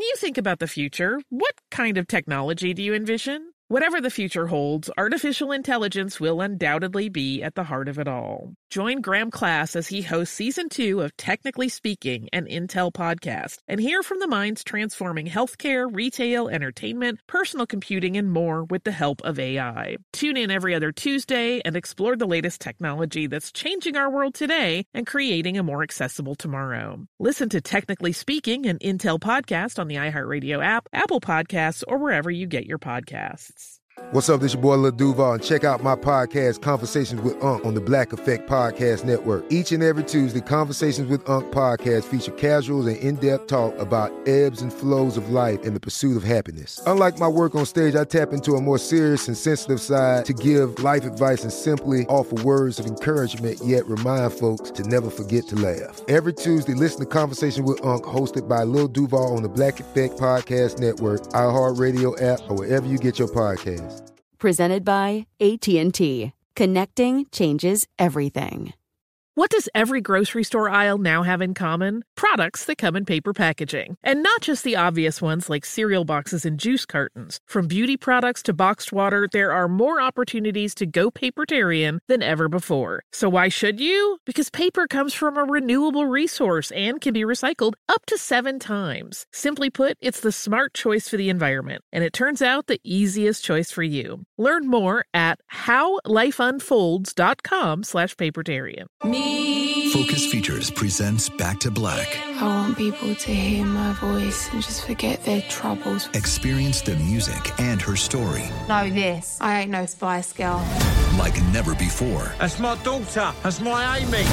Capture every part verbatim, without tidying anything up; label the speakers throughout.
Speaker 1: you think about the future, what kind of technology do you envision? Whatever the future holds, artificial intelligence will undoubtedly be at the heart of it all. Join Graham Class as he hosts Season two of Technically Speaking, an Intel podcast, and hear from the minds transforming healthcare, retail, entertainment, personal computing, and more with the help of A I. Tune in every other Tuesday and explore the latest technology that's changing our world today and creating a more accessible tomorrow. Listen to Technically Speaking, an Intel podcast on the iHeartRadio app, Apple Podcasts, or wherever you get your podcasts.
Speaker 2: What's up, this your boy Lil Duval, and check out my podcast, Conversations with Unc, on the Black Effect Podcast Network. Each and every Tuesday, Conversations with Unc podcast feature casual and in-depth talk about ebbs and flows of life and the pursuit of happiness. Unlike my work on stage, I tap into a more serious and sensitive side to give life advice and simply offer words of encouragement, yet remind folks to never forget to laugh. Every Tuesday, listen to Conversations with Unc, hosted by Lil Duval on the Black Effect Podcast Network, iHeartRadio app, or wherever you get your podcasts.
Speaker 3: Presented by A T and T. Connecting changes everything.
Speaker 1: What does every grocery store aisle now have in common? Products that come in paper packaging. And not just the obvious ones like cereal boxes and juice cartons. From beauty products to boxed water, there are more opportunities to go papertarian than ever before. So why should you? Because paper comes from a renewable resource and can be recycled up to seven times. Simply put, it's the smart choice for the environment. And it turns out the easiest choice for you. Learn more at howlifeunfolds.com slash papertarian.
Speaker 4: Me.
Speaker 5: Focus Features presents Back to Black.
Speaker 4: I want people to hear my voice and just forget their troubles.
Speaker 5: Experience the music and her story.
Speaker 4: Know this. I ain't no Spice Girl.
Speaker 5: Like never before.
Speaker 6: That's my daughter. That's my Amy.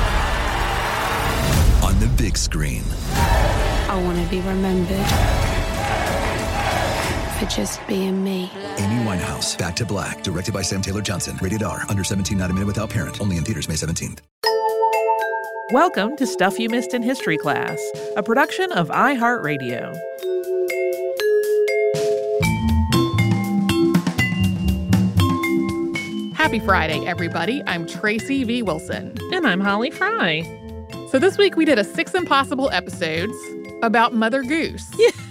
Speaker 5: On the big screen.
Speaker 4: I want to be remembered for just being me.
Speaker 5: Amy Winehouse, Back to Black. Directed by Sam Taylor Johnson. Rated R. Under seventeen, not admitted without parent. Only in theaters May seventeenth.
Speaker 1: Welcome to Stuff You Missed in History Class, a production of iHeartRadio.
Speaker 7: Happy Friday, everybody. I'm Tracy V. Wilson.
Speaker 1: And I'm Holly Fry.
Speaker 7: So this week we did a Six Impossible episodes about Mother Goose.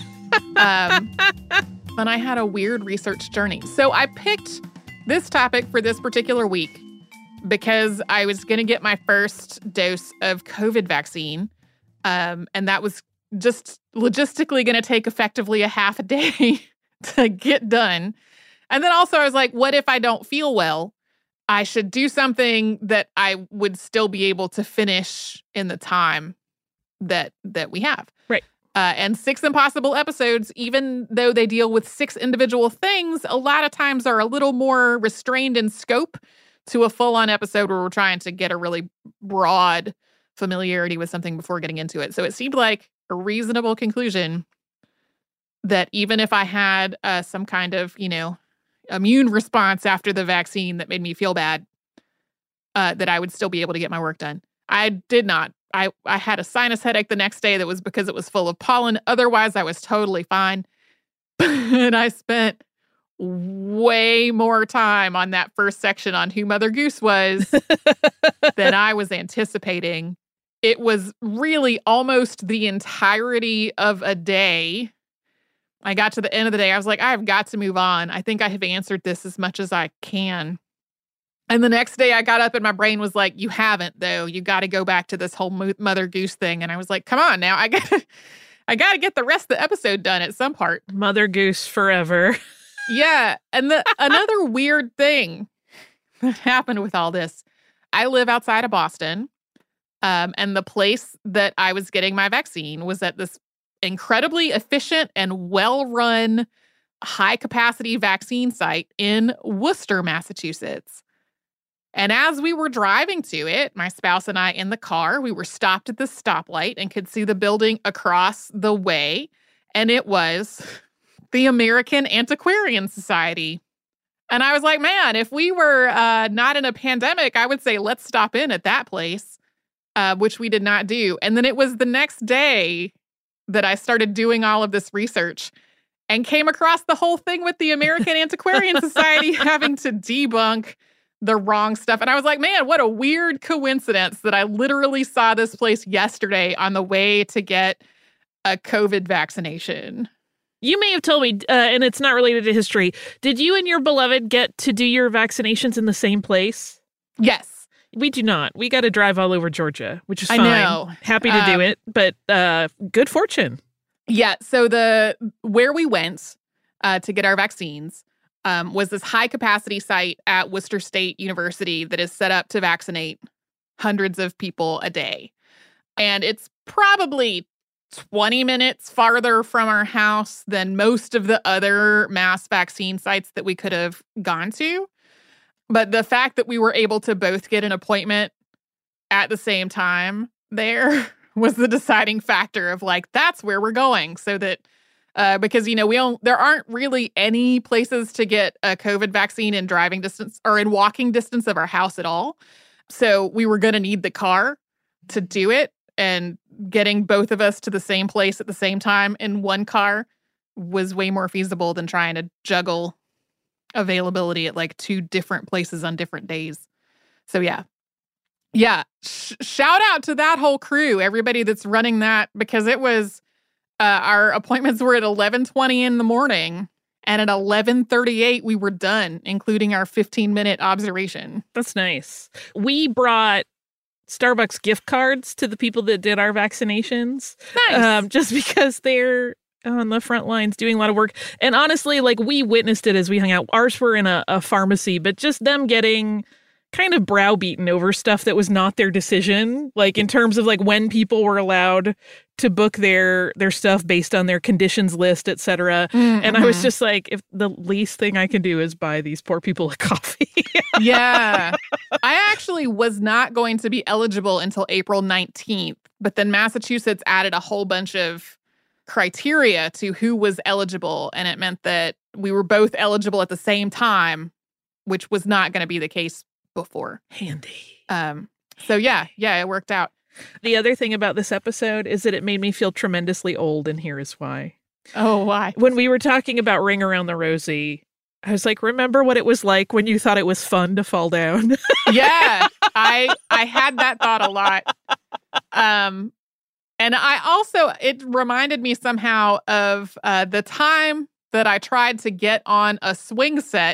Speaker 7: um, and I had a weird research journey. So I picked this topic for this particular week because I was going to get my first dose of COVID vaccine. Um, and that was just logistically going to take effectively a half a day to get done. And then also I was like, what if I don't feel well? I should do something that I would still be able to finish in the time that that we have.
Speaker 1: Right.
Speaker 7: Uh, and Six Impossible episodes, even though they deal with six individual things, a lot of times are a little more restrained in scope to a full-on episode where we're trying to get a really broad familiarity with something before getting into it. So it seemed like a reasonable conclusion that even if I had uh, some kind of, you know, immune response after the vaccine that made me feel bad, uh, that I would still be able to get my work done. I did not. I, I had a sinus headache the next day that was because it was full of pollen. Otherwise, I was totally fine. And I spent way more time on that first section on who Mother Goose was than I was anticipating. It was really almost the entirety of a day. I got to the end of the day. I was like, I've got to move on. I think I have answered this as much as I can. And the next day I got up and my brain was like, you haven't, though. You got to go back to this whole Mo- Mother Goose thing. And I was like, come on now. I got I got to get the rest of the episode done at some part.
Speaker 1: Mother Goose forever.
Speaker 7: Yeah. And the another weird thing that happened with all this, I live outside of Boston. Um, and the place that I was getting my vaccine was at this incredibly efficient and well-run high-capacity vaccine site in Worcester, Massachusetts. And as we were driving to it, my spouse and I in the car, we were stopped at the stoplight and could see the building across the way. And it was the American Antiquarian Society. And I was like, man, if we were uh, not in a pandemic, I would say, let's stop in at that place, uh, which we did not do. And then it was the next day that I started doing all of this research and came across the whole thing with the American Antiquarian Society having to debunk the wrong stuff. And I was like, man, what a weird coincidence that I literally saw this place yesterday on the way to get a COVID vaccination.
Speaker 1: You may have told me, uh, and it's not related to history, did you and your beloved get to do your vaccinations in the same place?
Speaker 7: Yes.
Speaker 1: We do not. We got to drive all over Georgia, which is
Speaker 7: I
Speaker 1: fine.
Speaker 7: know.
Speaker 1: Happy to
Speaker 7: Um,
Speaker 1: do it, but uh, good fortune.
Speaker 7: Yeah. So the where we went uh, to get our vaccines um, was this high capacity site at Worcester State University that is set up to vaccinate hundreds of people a day. And it's probably twenty minutes farther from our house than most of the other mass vaccine sites that we could have gone to. But the fact that we were able to both get an appointment at the same time there was the deciding factor of like, that's where we're going. So that, uh, because, you know, we don't, there aren't really any places to get a COVID vaccine in driving distance or in walking distance of our house at all. So we were going to need the car to do it. And getting both of us to the same place at the same time in one car was way more feasible than trying to juggle availability at like two different places on different days. So yeah. Yeah. Sh- shout out to that whole crew, everybody that's running that, because it was, uh, our appointments were at eleven twenty in the morning. And at eleven thirty-eight, we were done, including our fifteen minute observation.
Speaker 1: That's nice. We brought Starbucks gift cards to the people that did our vaccinations.
Speaker 7: Nice.
Speaker 1: Um, just because they're on the front lines doing a lot of work. And honestly, like, we witnessed it as we hung out. Ours were in a, a pharmacy, but just them getting kind of browbeaten over stuff that was not their decision, like in terms of like when people were allowed to book their their stuff based on their conditions list, et cetera. Mm-hmm. And I was just like, if the least thing I can do is buy these poor people a coffee.
Speaker 7: Yeah. I actually was not going to be eligible until April nineteenth, but then Massachusetts added a whole bunch of criteria to who was eligible, and it meant that we were both eligible at the same time, which was not going to be the case before.
Speaker 1: Handy.
Speaker 7: Um, so yeah, yeah, it worked out.
Speaker 1: The other thing about this episode is that it made me feel tremendously old, and here is why.
Speaker 7: Oh, why?
Speaker 1: When we were talking about Ring Around the Rosie, I was like, remember what it was like when you thought it was fun to fall down?
Speaker 7: Yeah, I I had that thought a lot. Um, and I also, it reminded me somehow of uh, the time that I tried to get on a swing set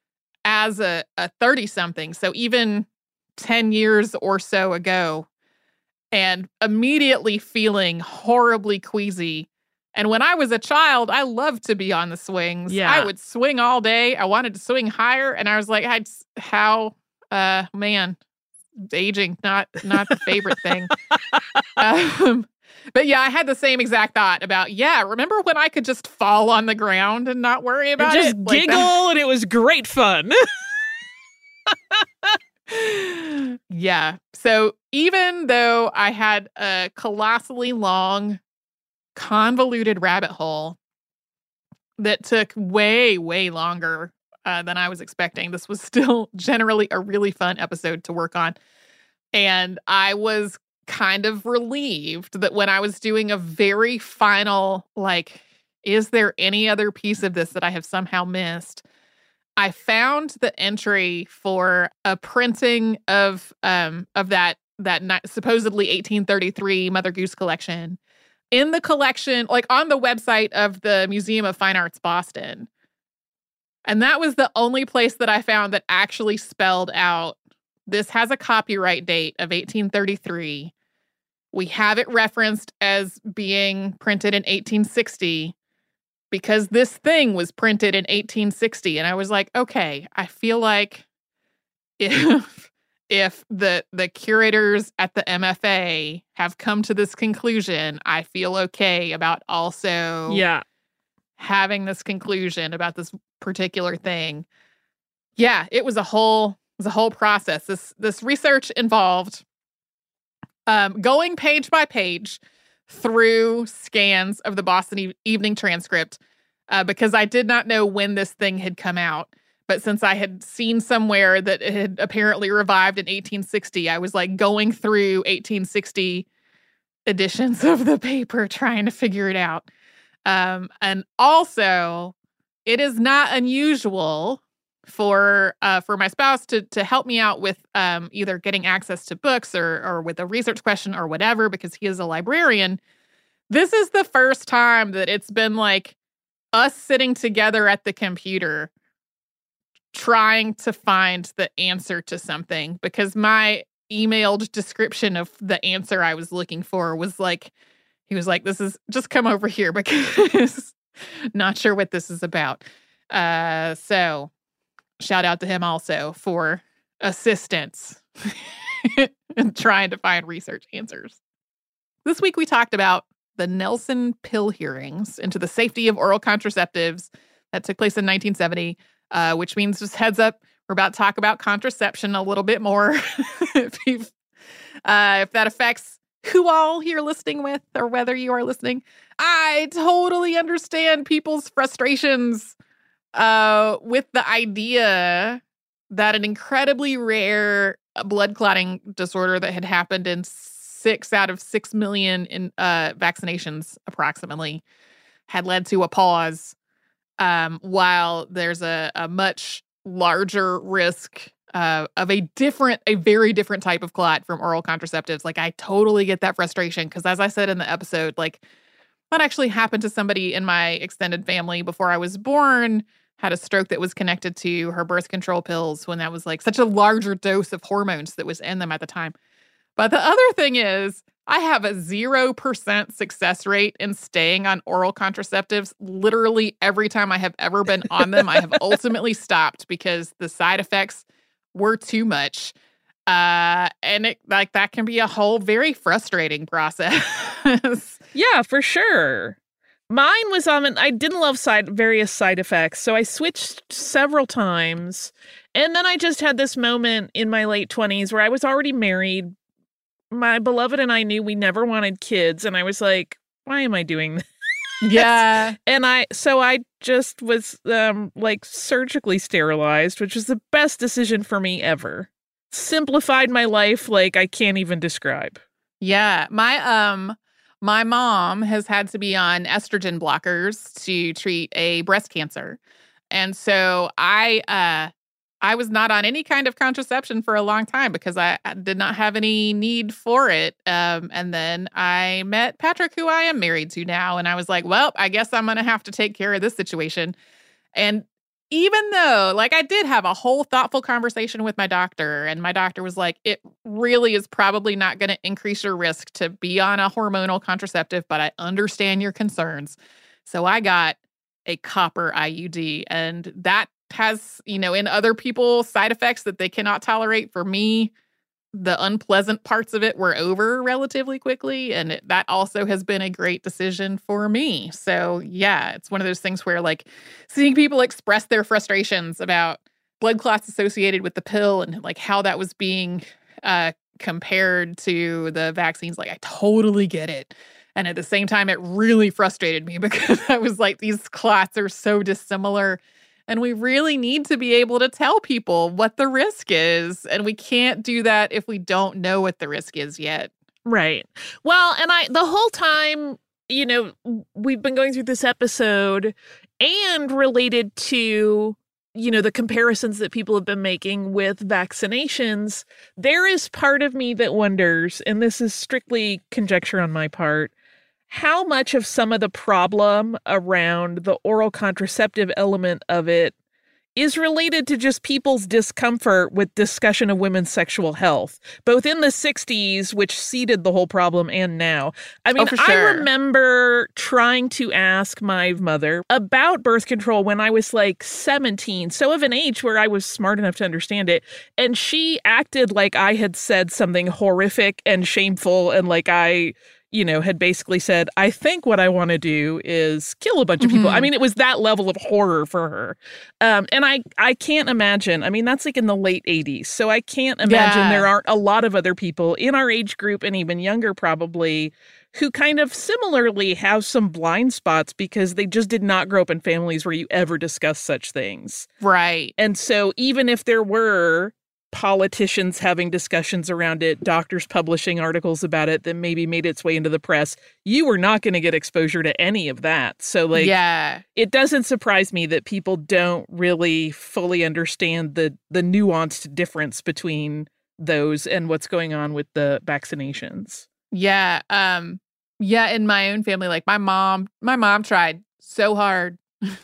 Speaker 7: as a, a thirty-something, so even ten years or so ago, and immediately feeling horribly queasy. And when I was a child, I loved to be on the swings.
Speaker 1: Yeah.
Speaker 7: I would swing all day. I wanted to swing higher, and I was like, I'd, how, uh, man, aging, not not the favorite thing. Um, but yeah, I had the same exact thought about, yeah, remember when I could just fall on the ground and not worry about
Speaker 1: just
Speaker 7: it?
Speaker 1: Just giggle, like, and it was great fun.
Speaker 7: Yeah. So even though I had a colossally long, convoluted rabbit hole that took way, way longer uh, than I was expecting, this was still generally a really fun episode to work on. And I was kind of relieved that when I was doing a very final, like, is there any other piece of this that I have somehow missed? I found the entry for a printing of um of that that ni- supposedly eighteen thirty-three Mother Goose collection in the collection, like on the website of the Museum of Fine Arts Boston. And that was the only place that I found that actually spelled out, this has a copyright date of eighteen thirty-three. We have it referenced as being printed in eighteen sixty because this thing was printed in eighteen sixty. And I was like, okay, I feel like if if the the curators at the M F A have come to this conclusion, I feel okay about also
Speaker 1: yeah.
Speaker 7: having this conclusion about this particular thing. Yeah, it was a whole it was a whole process. This this research involved um, going page by page through scans of the Boston e- Evening Transcript uh, because I did not know when this thing had come out. But since I had seen somewhere that it had apparently revived in eighteen sixty, I was like going through eighteen sixty editions of the paper trying to figure it out. Um, and also, it is not unusual for uh, for my spouse to to help me out with um, either getting access to books or or with a research question or whatever, because he is a librarian. This is the first time that it's been like us sitting together at the computer trying to find the answer to something, because my emailed description of the answer I was looking for was like, he was like, this is, just come over here because not sure what this is about. Uh, so shout out to him also for assistance in trying to find research answers. This week we talked about the Nelson pill hearings into the safety of oral contraceptives that took place in nineteen seventy, uh, which means, just heads up, we're about to talk about contraception a little bit more. if, you've, uh, if that affects who all you're listening with or whether you are listening, I totally understand people's frustrations uh, with the idea that an incredibly rare blood clotting disorder that had happened in six out of six million in uh, vaccinations approximately had led to a pause, um, while there's a, a much larger risk uh, of a different, a very different type of clot from oral contraceptives. Like, I totally get that frustration because, as I said in the episode, like, that actually happened to somebody in my extended family before I was born, had a stroke that was connected to her birth control pills when that was like such a larger dose of hormones that was in them at the time. But the other thing is, I have a zero percent success rate in staying on oral contraceptives. Literally every time I have ever been on them, I have ultimately stopped because the side effects were too much. Uh, and it, like, that can be a whole very frustrating process.
Speaker 1: Yeah, for sure. Mine was on, um, I didn't love side various side effects, so I switched several times. And then I just had this moment in my late twenties where I was already married. My beloved and I knew we never wanted kids, and I was like, why am I doing this?
Speaker 7: Yeah.
Speaker 1: And I, so I just was, um, like, surgically sterilized, which was the best decision for me ever. Simplified my life like I can't even describe.
Speaker 7: Yeah. My, um, my mom has had to be on estrogen blockers to treat a breast cancer. And so I, uh, I was not on any kind of contraception for a long time because I did not have any need for it. Um, and then I met Patrick, who I am married to now. And I was like, well, I guess I'm going to have to take care of this situation. And even though, like, I did have a whole thoughtful conversation with my doctor, and my doctor was like, it really is probably not going to increase your risk to be on a hormonal contraceptive, but I understand your concerns. So I got a copper I U D, and that has, you know, in other people, side effects that they cannot tolerate. For me, the unpleasant parts of it were over relatively quickly, and it, that also has been a great decision for me. So yeah, it's one of those things where, like, seeing people express their frustrations about blood clots associated with the pill and like how that was being uh, compared to the vaccines, like, I totally get it. And at the same time, it really frustrated me because I was like, these clots are so dissimilar. And we really need to be able to tell people what the risk is. And we can't do that if we don't know what the risk is yet.
Speaker 1: Right. Well, and I, the whole time, you know, we've been going through this episode and related to, you know, the comparisons that people have been making with vaccinations, there is part of me that wonders, and this is strictly conjecture on my part, how much of some of the problem around the oral contraceptive element of it is related to just people's discomfort with discussion of women's sexual health, both in the sixties, which seeded the whole problem, and now. I mean,
Speaker 7: oh, for sure.
Speaker 1: I remember trying to ask my mother about birth control when I was like seventeen, so of an age where I was smart enough to understand it, and she acted like I had said something horrific and shameful, and like I... you know, had basically said, I think what I want to do is kill a bunch of people.
Speaker 7: Mm-hmm.
Speaker 1: I mean, it was that level of horror for her. Um, and I, I can't imagine, I mean, that's like in the late eighties. So I can't imagine
Speaker 7: yeah.
Speaker 1: there aren't a lot of other people in our age group and even younger probably who kind of similarly have some blind spots because they just did not grow up in families where you ever discuss such things.
Speaker 7: Right.
Speaker 1: And so even if there were politicians having discussions around it, doctors publishing articles about it that maybe made its way into the press, you were not going to get exposure to any of that. So, like,
Speaker 7: yeah.
Speaker 1: it doesn't surprise me that people don't really fully understand the the nuanced difference between those and what's going on with the vaccinations.
Speaker 7: Yeah. Um, Yeah, in my own family, like my mom, my mom tried so hard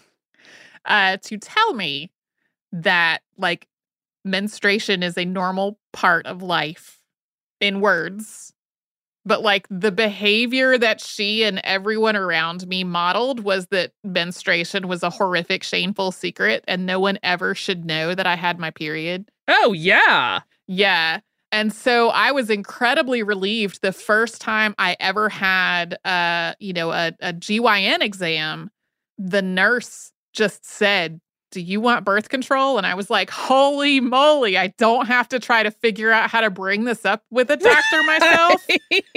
Speaker 7: uh, to tell me that like menstruation is a normal part of life in words. But like the behavior that she and everyone around me modeled was that menstruation was a horrific, shameful secret and no one ever should know that I had my period.
Speaker 1: Oh, yeah.
Speaker 7: Yeah. And so I was incredibly relieved the first time I ever had, uh, you know, a, a G Y N exam. The nurse just said, "Do you want birth control?" And I was like, holy moly, I don't have to try to figure out how to bring this up with a doctor myself.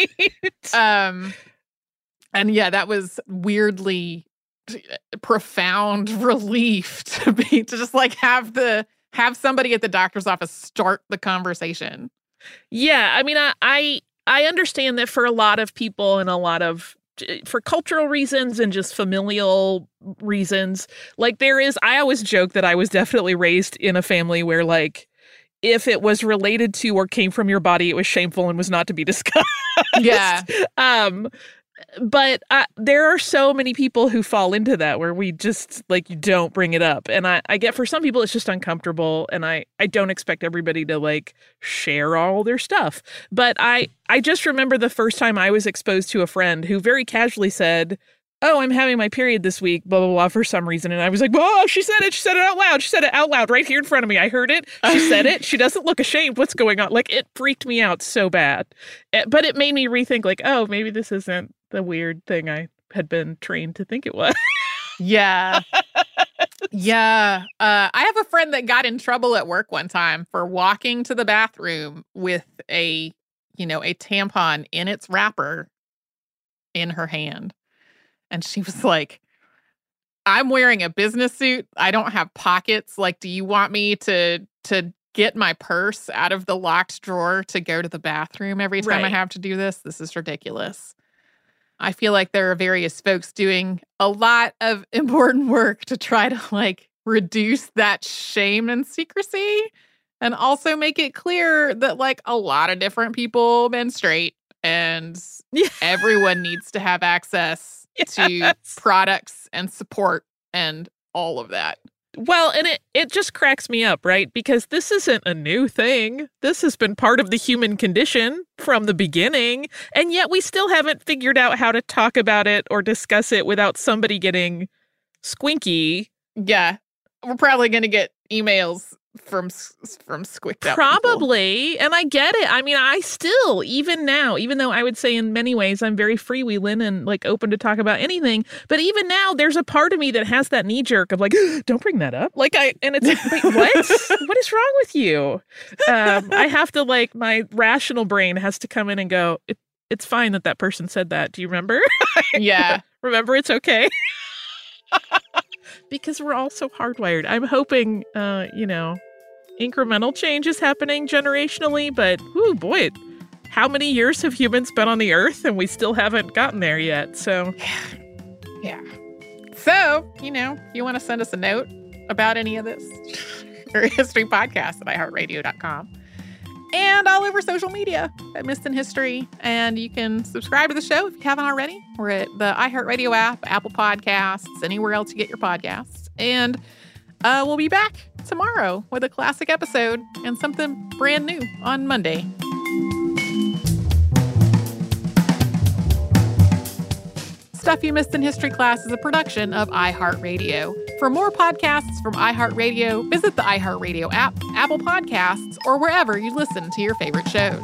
Speaker 7: Um, and yeah, that was weirdly profound relief to be, to just like have the, have somebody at the doctor's office start the conversation.
Speaker 1: Yeah, I mean, I, I I understand that for a lot of people and a lot of, for cultural reasons and just familial reasons, like there is, I always joke that I was definitely raised in a family where like, if it was related to or came from your body, it was shameful and was not to be discussed.
Speaker 7: Yeah.
Speaker 1: um, but uh, there are so many people who fall into that where we just like, you don't bring it up. And I, I get for some people, it's just uncomfortable. And I, I don't expect everybody to like share all their stuff. But I, I just remember the first time I was exposed to a friend who very casually said, "Oh, I'm having my period this week, blah, blah, blah," for some reason. And I was like, "Whoa, she said it. She said it out loud. She said it out loud right here in front of me. I heard it. She said it. She doesn't look ashamed. What's going on?" Like, it freaked me out so bad. But it made me rethink, like, oh, maybe this isn't the weird thing I had been trained to think it was.
Speaker 7: Yeah. Yeah. Uh, I have a friend that got in trouble at work one time for walking to the bathroom with a, you know, a tampon in its wrapper in her hand. And she was like, "I'm wearing a business suit. I don't have pockets. Like, do you want me to to get my purse out of the locked drawer to go to the bathroom every time
Speaker 1: Right.
Speaker 7: I have to do this? This is ridiculous." I feel like there are various folks doing a lot of important work to try to like reduce that shame and secrecy and also make it clear that like a lot of different people menstruate and
Speaker 1: Yeah.
Speaker 7: everyone needs to have access to
Speaker 1: Yes.
Speaker 7: products and support and all of that.
Speaker 1: Well, and it, it just cracks me up, right? Because this isn't a new thing. This has been part of the human condition from the beginning. And yet we still haven't figured out how to talk about it or discuss it without somebody getting squinky.
Speaker 7: Yeah. We're probably going to get emails from from squicked out people.
Speaker 1: Probably. And I get it. I mean, I still, even now, even though I would say in many ways I'm very freewheeling and like open to talk about anything, but even now there's a part of me that has that knee jerk of like, don't bring that up. Like I, and it's like, wait, what? What is wrong with you? Um, I have to like, my rational brain has to come in and go, it, it's fine that that person said that. Do you remember?
Speaker 7: Yeah.
Speaker 1: Remember, it's okay. Because we're all so hardwired. I'm hoping, uh, you know, incremental change is happening generationally, but, oh boy, how many years have humans been on the earth and we still haven't gotten there yet? So,
Speaker 7: Yeah. So, you know, if you want to send us a note about any of this, or history podcast at i heart radio dot com. And all over social media at Missed in History. And you can subscribe to the show if you haven't already. We're at the iHeartRadio app, Apple Podcasts, anywhere else you get your podcasts. And uh, we'll be back tomorrow with a classic episode and something brand new on Monday. Stuff You Missed in History Class is a production of iHeartRadio. For more podcasts from iHeartRadio, visit the iHeartRadio app, Apple Podcasts, or wherever you listen to your favorite shows.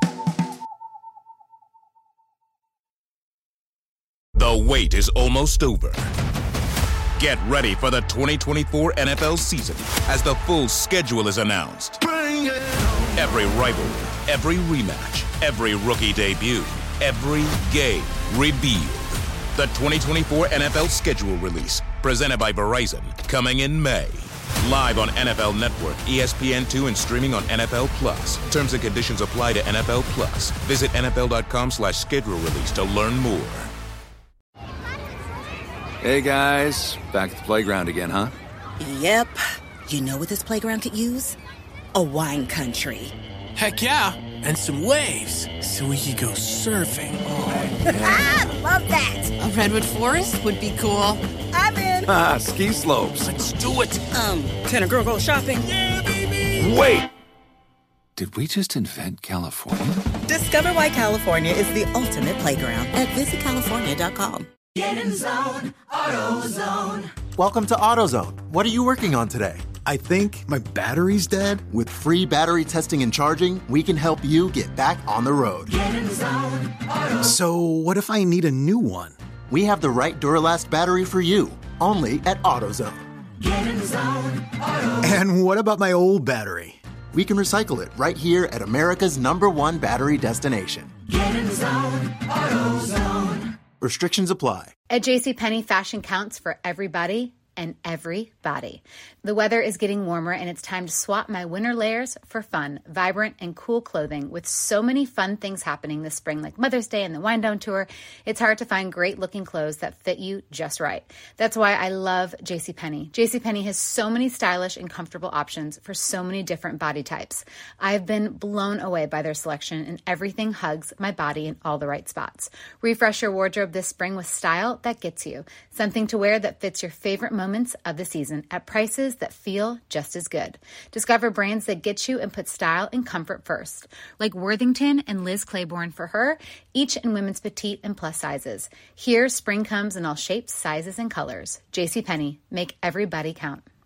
Speaker 8: The wait is almost over. Get ready for the twenty twenty-four N F L season as the full schedule is announced. Every rivalry, every rematch, every rookie debut, every game revealed. The twenty twenty-four N F L schedule release, presented by Verizon, coming in May. Live on N F L Network, E S P N two, and streaming on N F L Plus. Terms and conditions apply to N F L Plus. Visit N F L dot com slash schedule release to learn more.
Speaker 9: Hey guys, back at the playground again, huh?
Speaker 10: Yep. You know what this playground could use? A wine country.
Speaker 11: Heck yeah,
Speaker 10: and some waves so we could go surfing. Oh,
Speaker 11: yeah. Love that.
Speaker 12: A redwood forest would be cool.
Speaker 11: I'm in.
Speaker 9: Ah, ski slopes.
Speaker 10: Let's do it.
Speaker 12: Um, can a girl go shopping?
Speaker 10: Yeah, baby.
Speaker 9: Wait. Did we just invent California?
Speaker 13: Discover why California is the ultimate playground at visit california dot com.
Speaker 14: Get in zone, AutoZone.
Speaker 15: Welcome to AutoZone. What are you working on today?
Speaker 16: I think my battery's dead.
Speaker 15: With free battery testing and charging, we can help you get back on the road.
Speaker 14: Get in zone, AutoZone.
Speaker 16: So what if I need a new one?
Speaker 15: We have the right Duralast battery for you, only at AutoZone.
Speaker 14: Get in zone, AutoZone.
Speaker 16: And what about my old battery?
Speaker 15: We can recycle it right here at America's number one battery destination.
Speaker 14: Get in zone, AutoZone.
Speaker 15: Restrictions apply.
Speaker 17: At JCPenney, fashion counts for everybody and everybody. The weather is getting warmer and it's time to swap my winter layers for fun, vibrant, and cool clothing. With so many fun things happening this spring, like Mother's Day and the Wind Down Tour, it's hard to find great looking clothes that fit you just right. That's why I love JCPenney. JCPenney has so many stylish and comfortable options for so many different body types. I've been blown away by their selection, and everything hugs my body in all the right spots. Refresh your wardrobe this spring with style that gets you. Something to wear that fits your favorite moments of the season at prices that feel just as good. Discover brands that get you and put style and comfort first, like Worthington and Liz Claiborne for her, each in women's petite and plus sizes. Here, spring comes in all shapes, sizes, and colors. JCPenney, make everybody count.